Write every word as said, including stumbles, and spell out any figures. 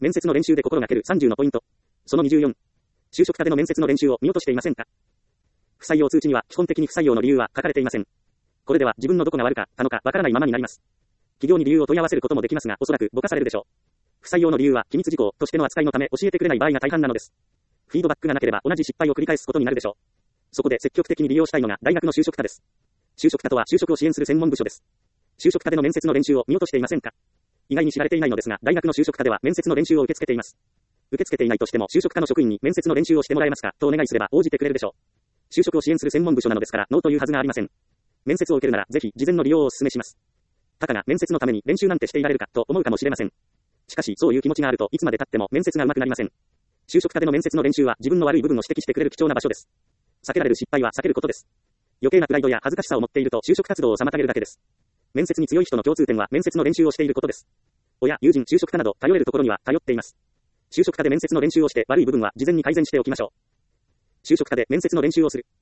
面接の練習で心がけるさんじゅうのポイント。そのにじゅうよん。就職課での面接の練習を見落としていませんか？不採用通知には基本的に不採用の理由は書かれていません。これでは自分のどこが悪かったのかわからないままになります。企業に理由を問い合わせることもできますが、おそらくぼかされるでしょう。不採用の理由は機密事項としての扱いのため教えてくれない場合が大半なのです。フィードバックがなければ同じ失敗を繰り返すことになるでしょう。そこで積極的に利用したいのが大学の就職課です。就職課とは就職を支援する専門部署です。就職課での面接の練習を見落としていませんか？意外に知られていないのですが、大学の就職課では面接の練習を受け付けています。受け付けていないとしても就職課の職員に面接の練習をしてもらえますかとお願いすれば応じてくれるでしょう。就職を支援する専門部署なのですからノーというはずがありません。面接を受けるならぜひ事前の利用をお勧めします。たかが面接のために練習なんてしていられるかと思うかもしれません。しかしそういう気持ちがあるといつまで経っても面接が上手くなりません。就職課での面接の練習は自分の悪い部分を指摘してくれる貴重な場所です。避けられる失敗は避けることです。余計なプライドや恥ずかしさを持っていると就職活動を妨げるだけです。面接に強い人の共通点は面接の練習をしていることです。親、友人、就職課など頼れるところには頼っています。就職課で面接の練習をして悪い部分は事前に改善しておきましょう。就職課で面接の練習をする。